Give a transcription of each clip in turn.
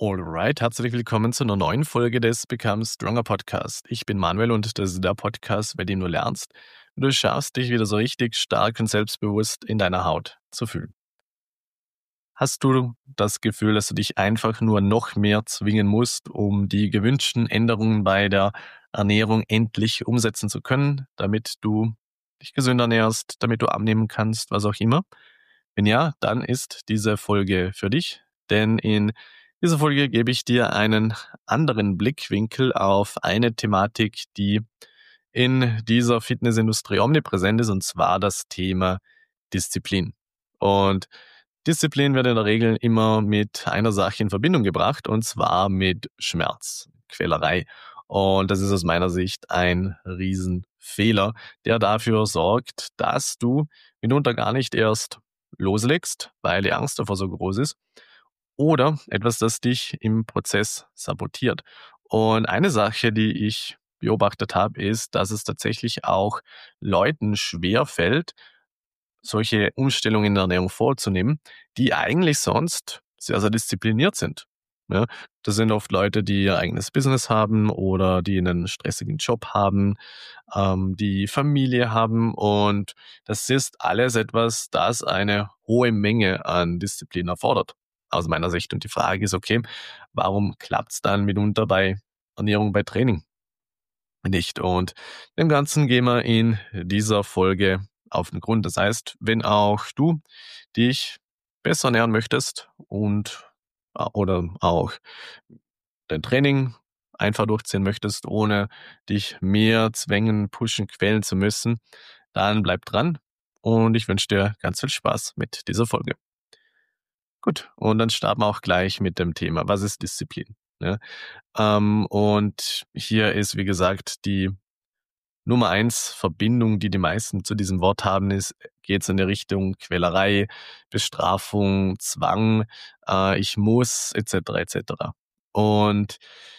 Alright, herzlich willkommen zu einer neuen Folge des Become Stronger Podcast. Ich bin Manuel und das ist der Podcast, bei dem du lernst, wie du es schaffst, dich wieder so richtig stark und selbstbewusst in deiner Haut zu fühlen. Hast du das Gefühl, dass du dich einfach nur noch mehr zwingen musst, um die gewünschten Änderungen bei der Ernährung endlich umsetzen zu können, damit du dich gesünder ernährst, damit du abnehmen kannst, was auch immer? Wenn ja, dann ist diese Folge für dich, denn in dieser Folge gebe ich dir einen anderen Blickwinkel auf eine Thematik, die in dieser Fitnessindustrie omnipräsent ist, und zwar das Thema Disziplin. Und Disziplin wird in der Regel immer mit einer Sache in Verbindung gebracht, und zwar mit Schmerz, Quälerei. Und das ist aus meiner Sicht ein Riesenfehler, der dafür sorgt, dass du mitunter gar nicht erst loslegst, weil die Angst davor so groß ist, oder etwas, das dich im Prozess sabotiert. Und eine Sache, die ich beobachtet habe, ist, dass es tatsächlich auch Leuten schwerfällt, solche Umstellungen in der Ernährung vorzunehmen, die eigentlich sonst sehr, sehr diszipliniert sind. Ja, das sind oft Leute, die ihr eigenes Business haben oder die einen stressigen Job haben, die Familie haben, und das ist alles etwas, das eine hohe Menge an Disziplin erfordert, aus meiner Sicht. Und die Frage ist, okay, warum klappt es dann mitunter bei Ernährung, bei Training nicht? Und dem Ganzen gehen wir in dieser Folge auf den Grund. Das heißt, wenn auch du dich besser ernähren möchtest und oder auch dein Training einfach durchziehen möchtest, ohne dich mehr zwängen, pushen, quälen zu müssen, dann bleib dran und ich wünsche dir ganz viel Spaß mit dieser Folge. Gut, und dann starten wir auch gleich mit dem Thema. Was ist Disziplin? Ja, und hier ist, wie gesagt, die Nummer eins Verbindung, die die meisten zu diesem Wort haben, ist, geht's in die Richtung Quälerei, Bestrafung, Zwang, ich muss, etc., etc. Und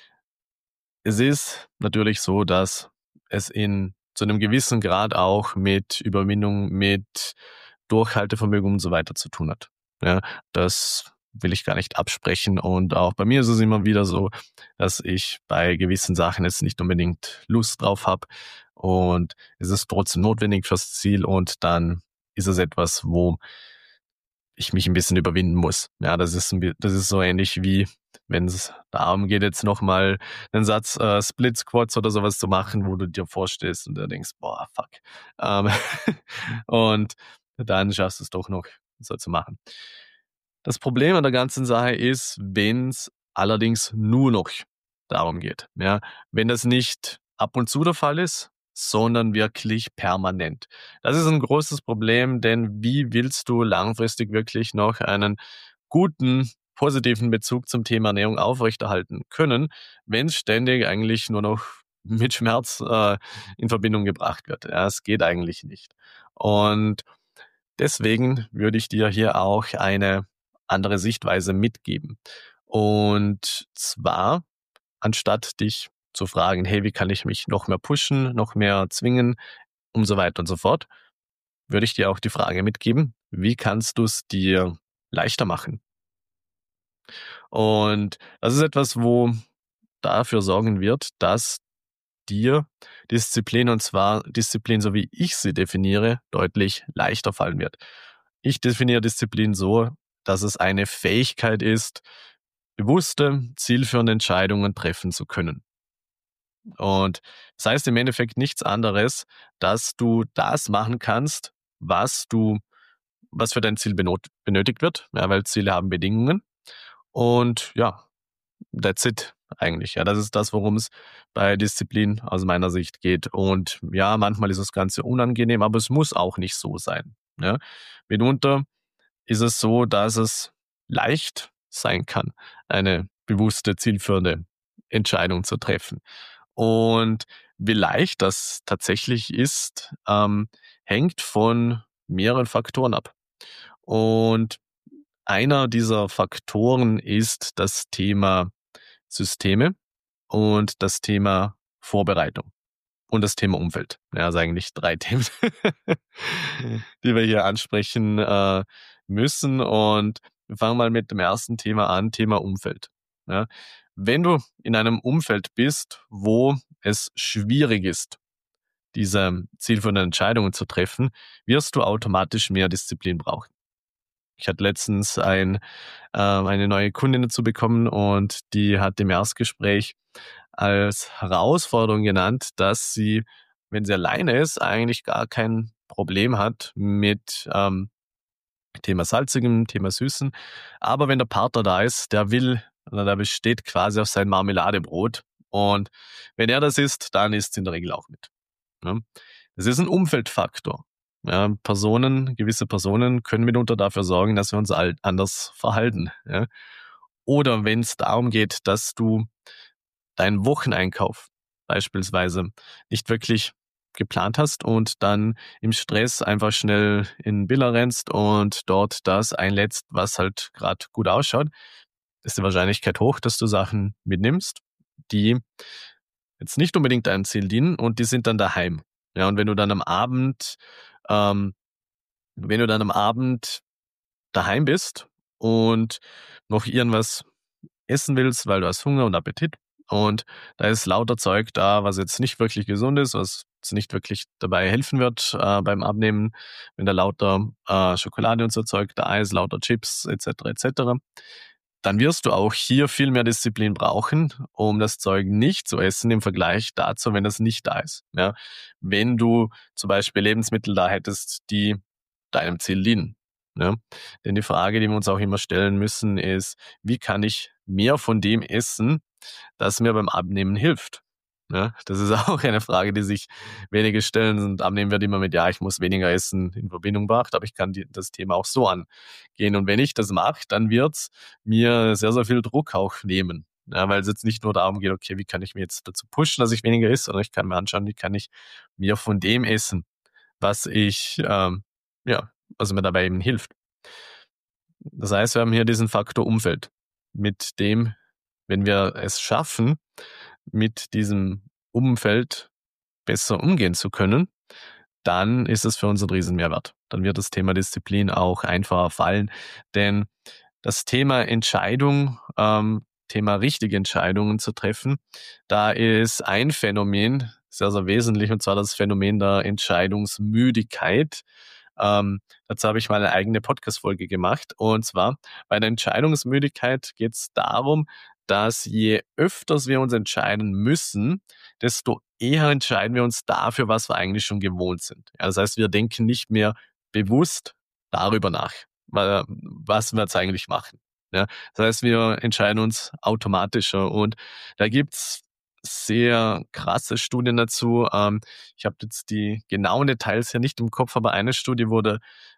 es ist natürlich so, dass es zu einem gewissen Grad auch mit Überwindung, mit Durchhaltevermögen und so weiter zu tun hat. Ja, das will ich gar nicht absprechen. Und auch bei mir ist es immer wieder so, dass ich bei gewissen Sachen jetzt nicht unbedingt Lust drauf habe. Und es ist trotzdem notwendig fürs Ziel. Und dann ist es etwas, wo ich mich ein bisschen überwinden muss. Ja, das ist so ähnlich wie, wenn es darum geht, jetzt nochmal einen Satz Split Squats oder sowas zu machen, wo du dir vorstellst und du denkst, boah, fuck. Ähm, und dann schaffst du es doch noch so zu machen. Das Problem an der ganzen Sache ist, wenn es allerdings nur noch darum geht. Ja, wenn das nicht ab und zu der Fall ist, sondern wirklich permanent. Das ist ein großes Problem, denn wie willst du langfristig wirklich noch einen guten, positiven Bezug zum Thema Ernährung aufrechterhalten können, wenn es ständig eigentlich nur noch mit Schmerz in Verbindung gebracht wird? Ja, es geht eigentlich nicht. Und deswegen würde ich dir hier auch eine andere Sichtweise mitgeben. Und zwar, anstatt dich zu fragen, hey, wie kann ich mich noch mehr pushen, noch mehr zwingen und so weiter und so fort, würde ich dir auch die Frage mitgeben, wie kannst du es dir leichter machen? Und das ist etwas, wo dafür sorgen wird, dass dir Disziplin, und zwar Disziplin, so wie ich sie definiere, deutlich leichter fallen wird. Ich definiere Disziplin so, dass es eine Fähigkeit ist, bewusste, zielführende Entscheidungen treffen zu können. Und das heißt im Endeffekt nichts anderes, dass du das machen kannst, was für dein Ziel benötigt wird, ja, weil Ziele haben Bedingungen. Und ja, that's it eigentlich. Ja, das ist das, worum es bei Disziplin aus meiner Sicht geht. Und ja, manchmal ist das Ganze unangenehm, aber es muss auch nicht so sein. Ja. Mitunter ist es so, dass es leicht sein kann, eine bewusste, zielführende Entscheidung zu treffen. Und wie leicht das tatsächlich ist, hängt von mehreren Faktoren ab. Und einer dieser Faktoren ist das Thema Systeme und das Thema Vorbereitung und das Thema Umfeld. Ja, also eigentlich 3 Themen, die wir hier ansprechen müssen. Und wir fangen mal mit dem ersten Thema an, Thema Umfeld. Ja? Wenn du in einem Umfeld bist, wo es schwierig ist, diese zielführenden Entscheidungen zu treffen, wirst du automatisch mehr Disziplin brauchen. Ich hatte letztens eine neue Kundin dazu bekommen und die hat im Erstgespräch als Herausforderung genannt, dass sie, wenn sie alleine ist, eigentlich gar kein Problem hat mit Thema Salzigem, Thema Süßen. Aber wenn der Partner da ist, der will, oder der besteht quasi auf sein Marmeladebrot. Und wenn er das isst, dann isst sie in der Regel auch mit. Ja. Das ist ein Umfeldfaktor. Ja, gewisse Personen können mitunter dafür sorgen, dass wir uns anders verhalten. Ja. Oder wenn es darum geht, dass du deinen Wocheneinkauf beispielsweise nicht wirklich geplant hast und dann im Stress einfach schnell in Billa rennst und dort das einlädst, was halt gerade gut ausschaut, ist die Wahrscheinlichkeit hoch, dass du Sachen mitnimmst, die jetzt nicht unbedingt deinem Ziel dienen und die sind dann daheim. Ja, und ähm, wenn du dann am Abend daheim bist und noch irgendwas essen willst, weil du hast Hunger und Appetit und da ist lauter Zeug da, was jetzt nicht wirklich gesund ist, was jetzt nicht wirklich dabei helfen wird beim Abnehmen, wenn da lauter Schokolade und so Zeug da ist, lauter Chips etc., dann wirst du auch hier viel mehr Disziplin brauchen, um das Zeug nicht zu essen im Vergleich dazu, wenn das nicht da ist. Ja? Wenn du zum Beispiel Lebensmittel da hättest, die deinem Ziel dienen. Ja? Denn die Frage, die wir uns auch immer stellen müssen, ist, wie kann ich mehr von dem essen, das mir beim Abnehmen hilft? Ja, das ist auch eine Frage, die sich wenige stellen. Und Abnehmen wird immer mit, ja, ich muss weniger essen in Verbindung gebracht, aber ich kann das Thema auch so angehen. Und wenn ich das mache, dann wird's mir sehr, sehr viel Druck auch nehmen. Ja, weil es jetzt nicht nur darum geht, okay, wie kann ich mir jetzt dazu pushen, dass ich weniger esse, sondern ich kann mir anschauen, wie kann ich mir von dem essen, was ja, was mir dabei eben hilft. Das heißt, wir haben hier diesen Faktor Umfeld, mit dem, wenn wir es schaffen, mit diesem Umfeld besser umgehen zu können, dann ist es für uns ein Riesenmehrwert. Dann wird das Thema Disziplin auch einfacher fallen, denn das Thema Entscheidung, Thema richtige Entscheidungen zu treffen, da ist ein Phänomen sehr, sehr wesentlich, und zwar das Phänomen der Entscheidungsmüdigkeit. Dazu habe ich mal eine eigene Podcast-Folge gemacht. Und zwar bei der Entscheidungsmüdigkeit geht es darum, dass je öfters wir uns entscheiden müssen, desto eher entscheiden wir uns dafür, was wir eigentlich schon gewohnt sind. Ja, das heißt, wir denken nicht mehr bewusst darüber nach, was wir jetzt eigentlich machen. Ja, das heißt, wir entscheiden uns automatischer und da gibt's sehr krasse Studien dazu. Ich habe jetzt die genauen Details hier nicht im Kopf, aber eine Studie wurde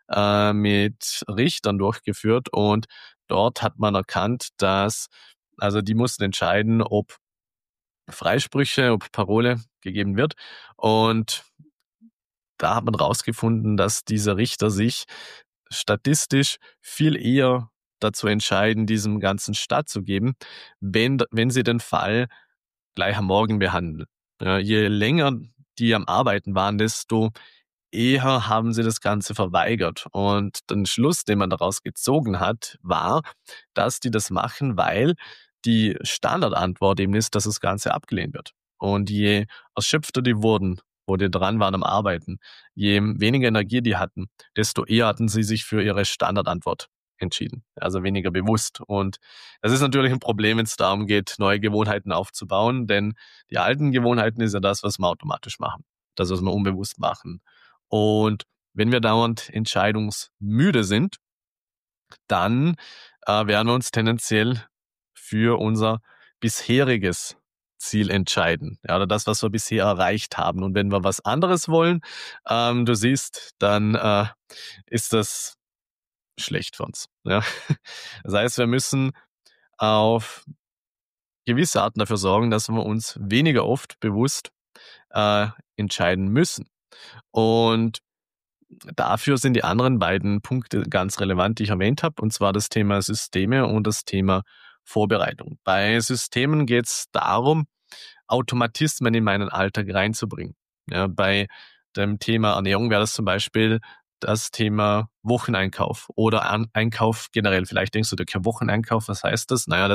mit Richtern durchgeführt und dort hat man erkannt, dass, also die mussten entscheiden, ob Freisprüche, ob Parole gegeben wird. Und da hat man rausgefunden, dass diese Richter sich statistisch viel eher dazu entscheiden, diesem Ganzen stattzugeben, wenn sie den Fall gleich am Morgen behandeln. Ja, je länger die am Arbeiten waren, desto eher haben sie das Ganze verweigert. Und den Schluss, den man daraus gezogen hat, war, dass die das machen, weil die Standardantwort eben ist, dass das Ganze abgelehnt wird. Und je erschöpfter die wurden, wo die dran waren am Arbeiten, je weniger Energie die hatten, desto eher hatten sie sich für ihre Standardantwort entschieden. Also weniger bewusst. Und das ist natürlich ein Problem, wenn es darum geht, neue Gewohnheiten aufzubauen, denn die alten Gewohnheiten ist ja das, was wir automatisch machen. Das, was wir unbewusst machen. Und wenn wir dauernd entscheidungsmüde sind, dann werden wir uns tendenziell für unser bisheriges Ziel entscheiden. Ja, oder das, was wir bisher erreicht haben. Und wenn wir was anderes wollen, du siehst, dann ist das schlecht für uns. Ja? Das heißt, wir müssen auf gewisse Arten dafür sorgen, dass wir uns weniger oft bewusst entscheiden müssen. Und dafür sind die anderen beiden Punkte ganz relevant, die ich erwähnt habe, und zwar das Thema Systeme und das Thema Vorbereitung. Bei Systemen geht es darum, Automatismen in meinen Alltag reinzubringen. Ja, bei dem Thema Ernährung wäre das zum Beispiel das Thema Wocheneinkauf oder Einkauf generell. Vielleicht denkst du, okay, Wocheneinkauf, was heißt das? Naja, dass du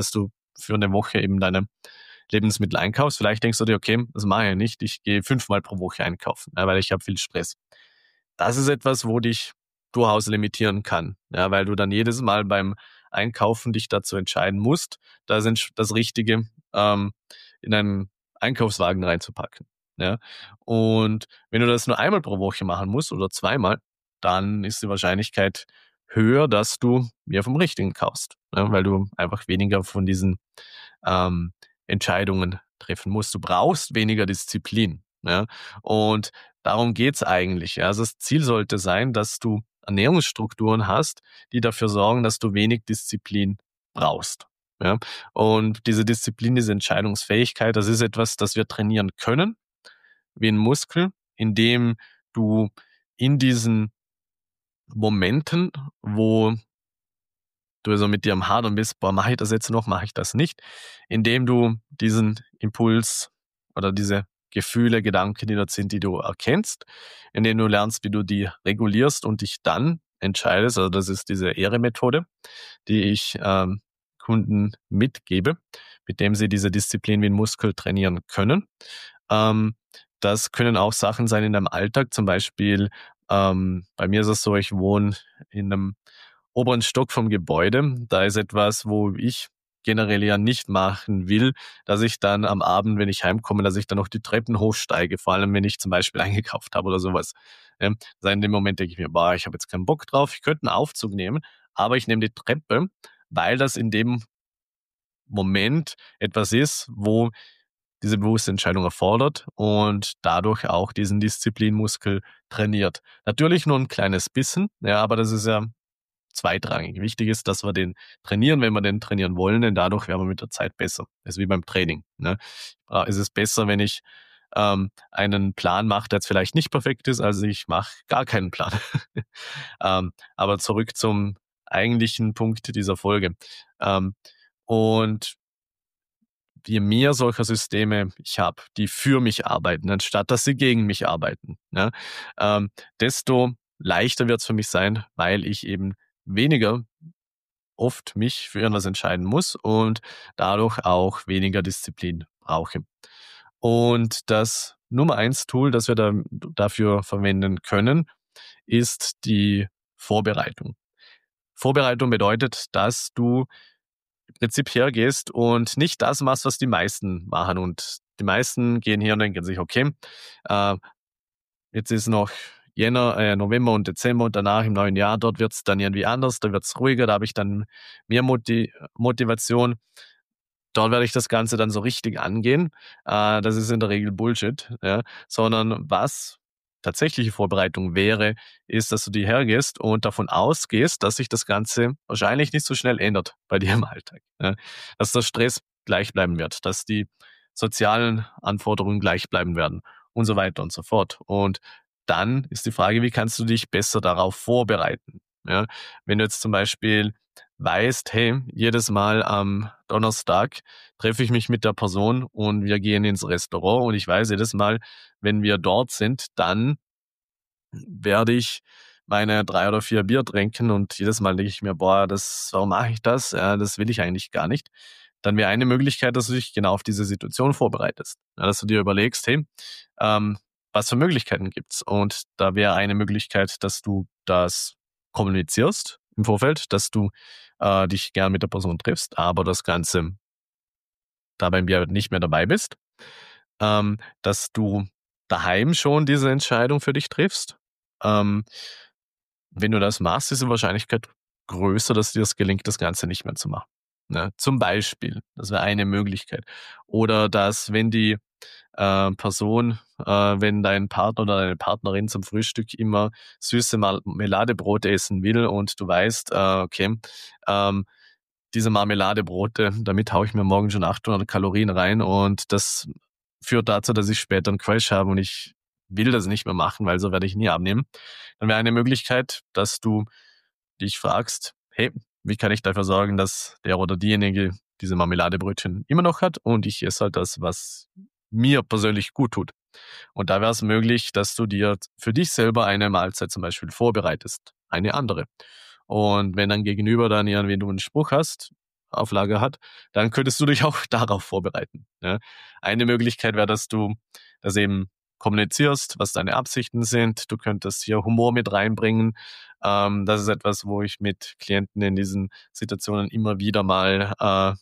für eine Woche eben deine Lebensmittel einkaufst. Vielleicht denkst du dir, okay, das mache ich nicht, ich gehe 5-mal pro Woche einkaufen, weil ich habe viel Stress. Das ist etwas, wo dich durchaus limitieren kann, weil du dann jedes Mal beim Einkaufen dich dazu entscheiden musst, das Richtige in einen Einkaufswagen reinzupacken. Ja. Und wenn du das nur einmal pro Woche machen musst oder zweimal, dann ist die Wahrscheinlichkeit höher, dass du mehr vom Richtigen kaufst, weil du einfach weniger von diesen Entscheidungen treffen musst. Du brauchst weniger Disziplin. Ja? Und darum geht's eigentlich. Ja? Also das Ziel sollte sein, dass du Ernährungsstrukturen hast, die dafür sorgen, dass du wenig Disziplin brauchst. Ja? Und diese Disziplin, diese Entscheidungsfähigkeit, das ist etwas, das wir trainieren können, wie ein Muskel, indem du in diesen Momenten, wo du also mit dir am Hadern bist, boah, mache ich das jetzt noch, mache ich das nicht, indem du diesen Impuls oder diese Gefühle, Gedanken, die dort sind, die du erkennst, indem du lernst, wie du die regulierst und dich dann entscheidest, also das ist diese Ehre-Methode, die ich Kunden mitgebe, mit dem sie diese Disziplin wie ein Muskel trainieren können. Ähm, Das können auch Sachen sein in deinem Alltag, zum Beispiel bei mir ist es so, ich wohne in einem oberen Stock vom Gebäude. Da ist etwas, wo ich generell ja nicht machen will, dass ich dann am Abend, wenn ich heimkomme, dass ich dann noch die Treppen hochsteige, vor allem wenn ich zum Beispiel eingekauft habe oder sowas. In dem Moment denke ich mir, boah, ich habe jetzt keinen Bock drauf, ich könnte einen Aufzug nehmen, aber ich nehme die Treppe, weil das in dem Moment etwas ist, wo diese bewusste Entscheidung erfordert und dadurch auch diesen Disziplinmuskel trainiert. Natürlich nur ein kleines bisschen, aber das ist ja zweitrangig. Wichtig ist, dass wir den trainieren, wenn wir den trainieren wollen, denn dadurch werden wir mit der Zeit besser. Das ist wie beim Training. Ne? Es ist besser, wenn ich einen Plan mache, der jetzt vielleicht nicht perfekt ist, also ich mache gar keinen Plan. Aber zurück zum eigentlichen Punkt dieser Folge. Und je mehr solcher Systeme ich habe, die für mich arbeiten, anstatt dass sie gegen mich arbeiten, desto leichter wird es für mich sein, weil ich eben weniger oft mich für irgendwas entscheiden muss und dadurch auch weniger Disziplin brauche. Und das Nummer eins Tool, das wir dafür verwenden können, ist die Vorbereitung. Vorbereitung bedeutet, dass du im Prinzip hergehst und nicht das machst, was die meisten machen. Und die meisten gehen her und denken sich, okay, äh, jetzt ist noch Jänner, November und Dezember und danach im neuen Jahr, dort wird es dann irgendwie anders, da wird es ruhiger, da habe ich dann mehr Motivation. Dort werde ich das Ganze dann so richtig angehen. Das ist in der Regel Bullshit, sondern was tatsächliche Vorbereitung wäre, ist, dass du dir hergehst und davon ausgehst, dass sich das Ganze wahrscheinlich nicht so schnell ändert bei dir im Alltag. Dass der Stress gleich bleiben wird, dass die sozialen Anforderungen gleich bleiben werden und so weiter und so fort. Und dann ist die Frage, wie kannst du dich besser darauf vorbereiten? Wenn du jetzt zum Beispiel weißt, hey, jedes Mal am Donnerstag treffe ich mich mit der Person und wir gehen ins Restaurant und ich weiß jedes Mal, wenn wir dort sind, dann werde ich meine 3 oder 4 Bier trinken und jedes Mal denke ich mir, boah, warum mache ich das? Ja, das will ich eigentlich gar nicht. Dann wäre eine Möglichkeit, dass du dich genau auf diese Situation vorbereitest. Dass du dir überlegst, hey, ähm, was für Möglichkeiten gibt's? Und da wäre eine Möglichkeit, dass du das kommunizierst im Vorfeld, dass du dich gern mit der Person triffst, aber das Ganze dabei nicht mehr dabei bist. Dass du daheim schon diese Entscheidung für dich triffst. Ähm, Wenn du das machst, ist die Wahrscheinlichkeit größer, dass dir es gelingt, das Ganze nicht mehr zu machen. Ne? Zum Beispiel, das wäre eine Möglichkeit. Oder dass, wenn die Person, wenn dein Partner oder deine Partnerin zum Frühstück immer süße Marmeladebrote essen will und du weißt, okay, diese Marmeladebrote, damit haue ich mir morgen schon 800 Kalorien rein und das führt dazu, dass ich später einen Crash habe und ich will das nicht mehr machen, weil so werde ich nie abnehmen. Dann wäre eine Möglichkeit, dass du dich fragst, hey, wie kann ich dafür sorgen, dass der oder diejenige diese Marmeladebrötchen immer noch hat und ich esse halt das, was mir persönlich gut tut. Und da wäre es möglich, dass du dir für dich selber eine Mahlzeit zum Beispiel vorbereitest, eine andere. Und wenn dann gegenüber dann irgendwie du einen Spruch hast, auf Lager hat, dann könntest du dich auch darauf vorbereiten. Ja. Eine Möglichkeit wäre, dass du das eben kommunizierst, was deine Absichten sind. Du könntest hier Humor mit reinbringen. Das ist etwas, wo ich mit Klienten in diesen Situationen immer wieder mal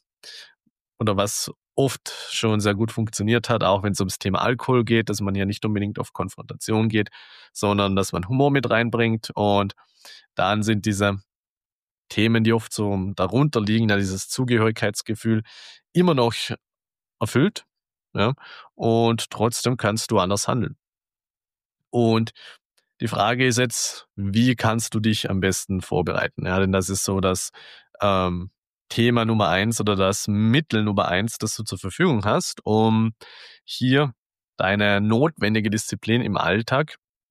oder was oft schon sehr gut funktioniert hat, auch wenn es ums Thema Alkohol geht, dass man ja nicht unbedingt auf Konfrontation geht, sondern dass man Humor mit reinbringt. Und dann sind diese Themen, die oft so darunter liegen, ja, dieses Zugehörigkeitsgefühl, immer noch erfüllt. Ja, und trotzdem kannst du anders handeln. Und die Frage ist jetzt, wie kannst du dich am besten vorbereiten? Ja, denn das ist so das ähm, Thema Nummer eins oder das Mittel Nummer eins, das du zur Verfügung hast, um hier deine notwendige Disziplin im Alltag,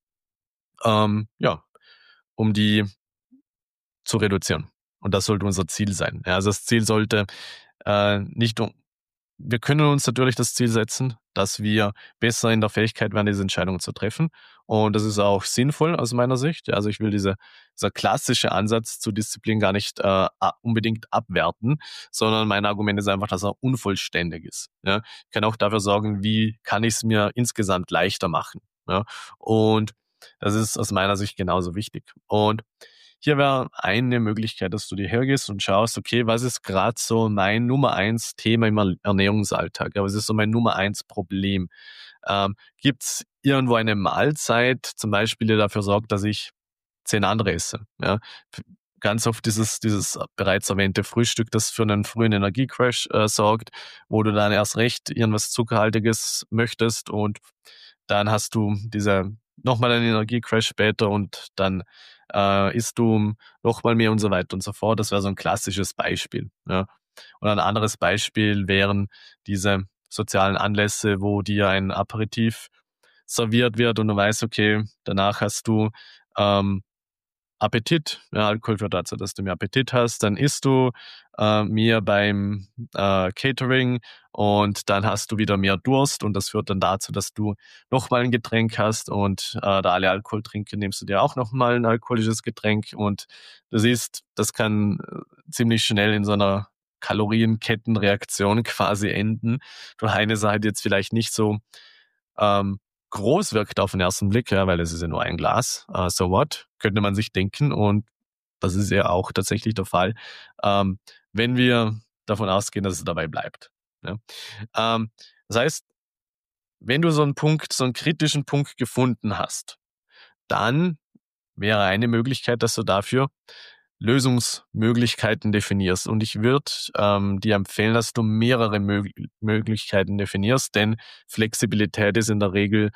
ja, um die zu reduzieren. Und das sollte unser Ziel sein. Ja, also das Ziel sollte nicht wir können uns natürlich das Ziel setzen, dass wir besser in der Fähigkeit werden, diese Entscheidungen zu treffen. Und das ist auch sinnvoll aus meiner Sicht. Ja, also ich will dieser klassische Ansatz zu Disziplin gar nicht unbedingt abwerten, sondern mein Argument ist einfach, dass er unvollständig ist. Ja, ich kann auch dafür sorgen, wie kann ich es mir insgesamt leichter machen. Ja, und das ist aus meiner Sicht genauso wichtig. Und hier wäre eine Möglichkeit, dass du dir hergehst und schaust, okay, was ist gerade so mein Nummer eins Thema im Ernährungsalltag? Ja, was ist so mein Nummer eins Problem? Gibt es irgendwo eine Mahlzeit, zum Beispiel, die dafür sorgt, dass ich 10 andere esse? Ja? Ganz oft dieses bereits erwähnte Frühstück, das für einen frühen Energiecrash sorgt, wo du dann erst recht irgendwas Zuckerhaltiges möchtest und dann hast du nochmal einen Energiecrash später und dann isst du nochmal mehr und so weiter und so fort. Das wäre so ein klassisches Beispiel. Ja. Und ein anderes Beispiel wären diese sozialen Anlässe, wo dir ein Aperitif serviert wird und du weißt, okay, danach hast du Appetit. Ja, Alkohol führt dazu, dass du mehr Appetit hast. Dann isst du mehr beim Catering und dann hast du wieder mehr Durst und das führt dann dazu, dass du nochmal ein Getränk hast und da alle Alkohol trinken, nimmst du dir auch nochmal ein alkoholisches Getränk und du siehst, das kann ziemlich schnell in so einer Kalorienkettenreaktion quasi enden. Du eine Sache, die jetzt vielleicht nicht so ähm, groß wirkt auf den ersten Blick, ja, weil es ist ja nur ein Glas, so what, könnte man sich denken und das ist ja auch tatsächlich der Fall, wenn wir davon ausgehen, dass es dabei bleibt. Ja. Das heißt, wenn du so einen kritischen Punkt gefunden hast, dann wäre eine Möglichkeit, dass du dafür Lösungsmöglichkeiten definierst. Und ich würde dir empfehlen, dass du mehrere Möglichkeiten definierst, denn Flexibilität ist in der Regel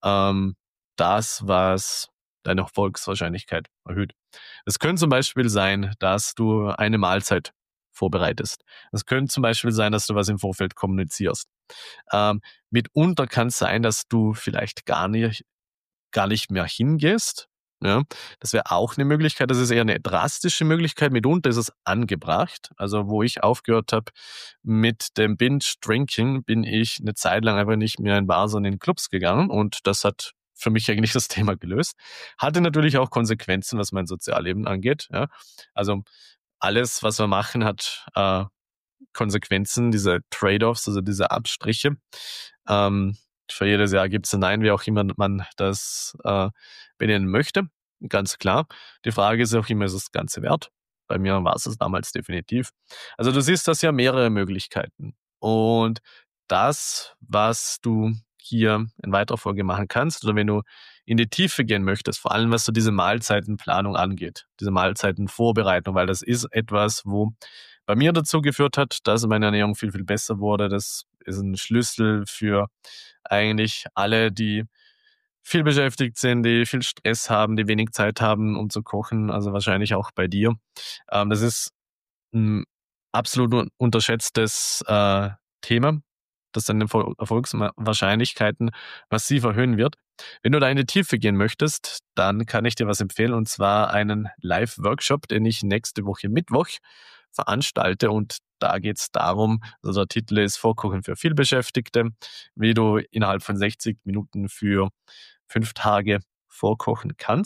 das, was deine Erfolgswahrscheinlichkeit erhöht. Es könnte zum Beispiel sein, dass du eine Mahlzeit vorbereitest. Es könnte zum Beispiel sein, dass du was im Vorfeld kommunizierst. Mitunter kann es sein, dass du vielleicht gar nicht mehr hingehst. Ja, das wäre auch eine Möglichkeit. Das ist eher eine drastische Möglichkeit. Mitunter ist es angebracht. Also wo ich aufgehört habe mit dem Binge-Drinking, bin ich eine Zeit lang einfach nicht mehr in Bars, sondern in Clubs gegangen. Und das hat für mich eigentlich das Thema gelöst. Hatte natürlich auch Konsequenzen, was mein Sozialleben angeht. Ja. Also alles, was wir machen, hat Konsequenzen, diese Trade-offs, also diese Abstriche. Ähm, für jedes Jahr gibt es ein Nein, wie auch immer man das benennen möchte. Ganz klar. Die Frage ist auch immer, ist das Ganze wert? Bei mir war es damals definitiv. Also du siehst das ja mehrere Möglichkeiten. Und das, was du hier in weiterer Folge machen kannst, oder wenn du in die Tiefe gehen möchtest, vor allem was so diese Mahlzeitenplanung angeht, diese Mahlzeitenvorbereitung, weil das ist etwas, wo bei mir dazu geführt hat, dass meine Ernährung viel, viel besser wurde. Das ist ein Schlüssel für eigentlich alle, die viel beschäftigt sind, die viel Stress haben, die wenig Zeit haben, um zu kochen, also wahrscheinlich auch bei dir. Das ist ein absolut unterschätztes Thema, das deine Erfolgswahrscheinlichkeiten massiv erhöhen wird. Wenn du da in die Tiefe gehen möchtest, dann kann ich dir was empfehlen, und zwar einen Live-Workshop, den ich nächste Woche Mittwoch veranstalte. Und da geht es darum, also der Titel ist Vorkochen für Vielbeschäftigte, wie du innerhalb von 60 Minuten für 5 Tage vorkochen kannst.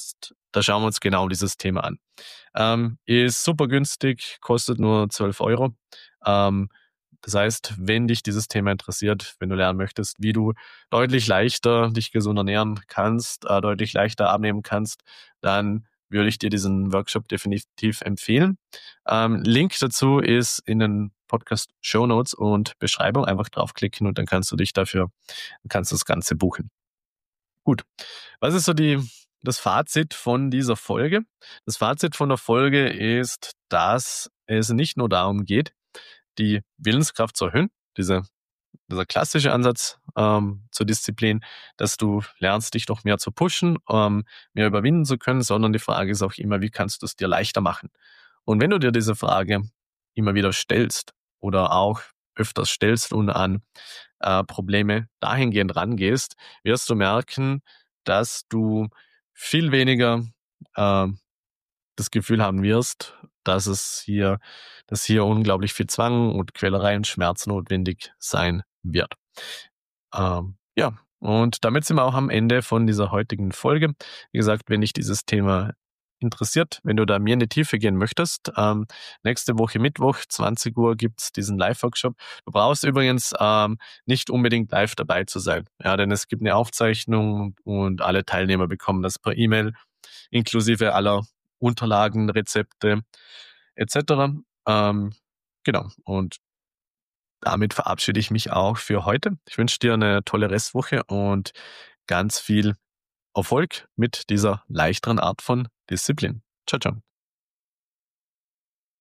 da schauen wir uns genau dieses Thema an. Ist super günstig, kostet nur 12 Euro. Das heißt, wenn dich dieses Thema interessiert, wenn du lernen möchtest, wie du deutlich leichter dich gesund ernähren kannst, deutlich leichter abnehmen kannst, dann würde ich dir diesen Workshop definitiv empfehlen. Link dazu ist in den Podcast Show Notes und Beschreibung. Einfach draufklicken und dann kannst du das Ganze buchen. Gut. Was ist so das Fazit von dieser Folge? Das Fazit von der Folge ist, dass es nicht nur darum geht, die Willenskraft zu erhöhen, dieser klassische Ansatz zur Disziplin, dass du lernst, dich noch mehr zu pushen, mehr überwinden zu können, sondern die Frage ist auch immer, wie kannst du es dir leichter machen? Und wenn du dir diese Frage immer wieder stellst oder auch öfters stellst und an Probleme dahingehend rangehst, wirst du merken, dass du viel weniger äh, das Gefühl haben wirst, dass hier unglaublich viel Zwang und Quälerei und Schmerz notwendig sein wird. Ja, und damit sind wir auch am Ende von dieser heutigen Folge. Wie gesagt, wenn dich dieses Thema interessiert, wenn du da mehr in die Tiefe gehen möchtest, nächste Woche Mittwoch, 20 Uhr, gibt's diesen Live-Workshop. Du brauchst übrigens nicht unbedingt live dabei zu sein, ja, denn es gibt eine Aufzeichnung und alle Teilnehmer bekommen das per E-Mail, inklusive aller Unterlagen, Rezepte etc. Genau, und damit verabschiede ich mich auch für heute. Ich wünsche dir eine tolle Restwoche und ganz viel Erfolg mit dieser leichteren Art von Disziplin. Ciao, ciao.